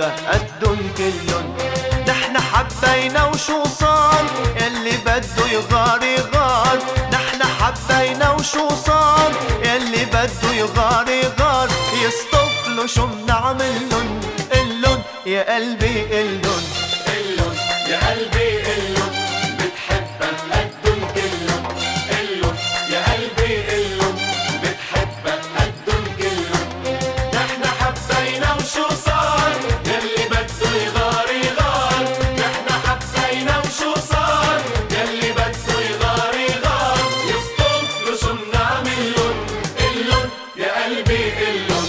قدن كلن. نحن حبينا وشو صار، يلي بده يغار يغار. نحن حبينا وشو صار، يلي بده يغار يغار. يصطفلوا شو منعملن، قلن يا قلبي قلن. قلن يا قلبي قلن، بتحبك قدن كلن. قلن يا قلبي قلن، بتحبك قدن كلن. نحن حبينا وشو صار، يلي بده يغار يغار. نحن حبينا وشو صار، يلي بده يغار يغار. يصطفلوا شو منعملن، قلن يا قلبي قلن.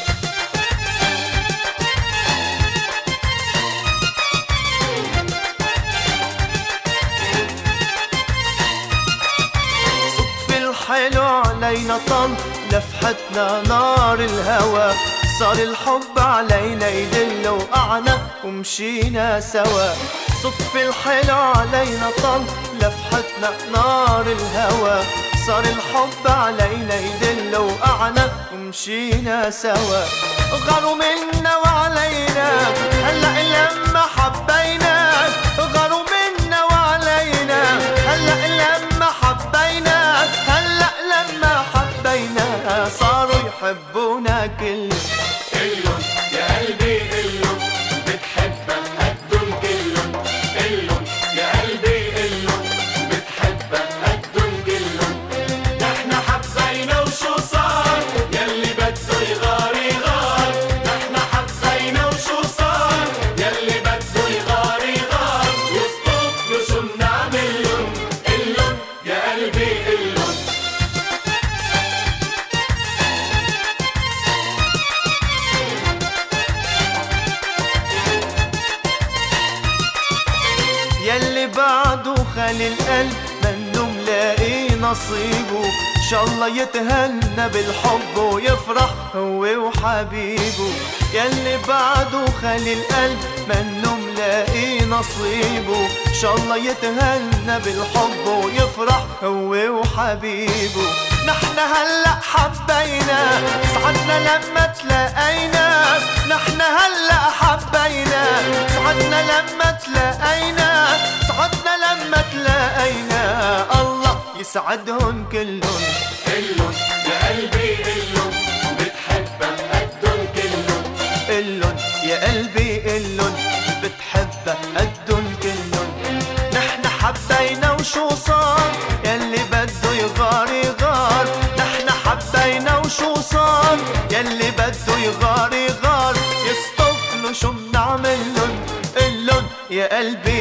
حلو علينا طل، لفحتنا نار الهوى. صار الحب علينا يدل وقعنا ومشينا سوا. صدف الحلو علينا طل، لفحتنا نار الهوى. صار الحب علينا يدل وقعنا ومشينا سوا. غاروا منا وعلينا هلأ لما حبينا. غاروا منا وعلينا هلأ لما حبينا. هلأ لما حبينا صاروا يحبونا كلن. قلن يا قلبي قلن، بتحبك قدن كلن. قلن يا قلبي قلن، بتحبك قدن كلن. نحن حبينا وشو صار، يلي بده يغار يغار. نحن حبينا وشو صار، يلي بده يغار يغار. يصطفلوا شو منعملن، قلن يا قلبي قلن. يلي بعده خالي القلب منه ملاقي نصيبه. ان شاء الله يتهنى بالحب ويفرح هو وحبيبه. يلي بعده خالي القلب منه ملاقي نصيبه. ان شاء الله يتهنى بالحب ويفرح هو وحبيبه. نحن هلأ حبينا، سعدنا لما تلاقينا. نحن هلأ حبينا، سعدنا لما تلاقينا. سعدنا لما تلاقينا، الله يسعدهن كلن. قلن يا قلبي قلن، بتحبك قدن كلن. قلن يا قلبي قلن، بتحبك قدن كلن. نحن حبينا وشو صار، يلي بده يغار يغار. نحن حبينا وشو صار، يلي بده يغار يغار. يصطفلوا شو منعملن، قلن يا قلبي